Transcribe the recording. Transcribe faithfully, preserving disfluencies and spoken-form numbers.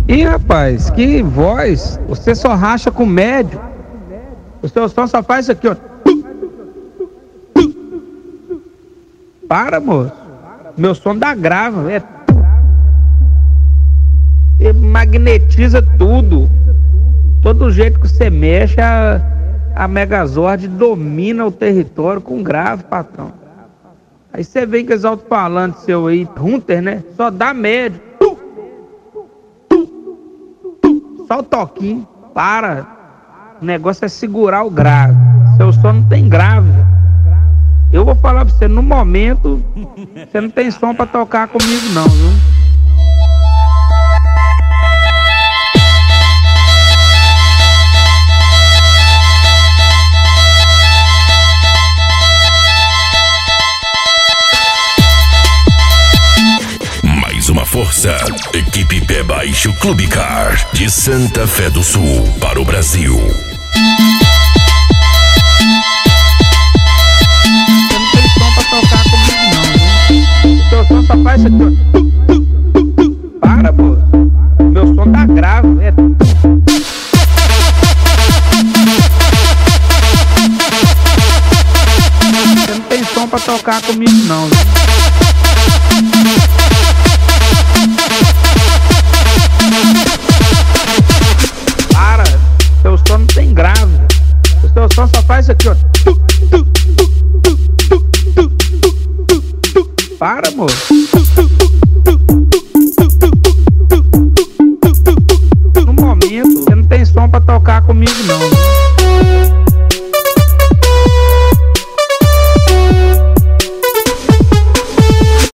Ih, rapaz, que voz! Você só racha com médio. O seu som só faz isso aqui, ó. Para, moço. Meu som dá grave, é. E magnetiza tudo. Todo jeito que você mexe, a, a Megazord domina o território com grave, patrão. Aí você vem com os alto-falantes seu aí, Hunter, né? Só dá médio. Só o toquinho. Para. O negócio é segurar o grave. Seu som não tem grave. Eu vou falar pra você, no momento, você não tem som pra tocar comigo não, viu? Mais uma força. Equipe Pé Baixo Clube Car de Santa Fé do Sul para o Brasil. Tocar comigo não, viu? O seu som só faz isso aqui, ó. Para, moço. Meu som tá grave, é. Você não tem som pra tocar comigo não, viu? Para, seu som não tem grave. O seu som só faz isso aqui, ó. Para, moço.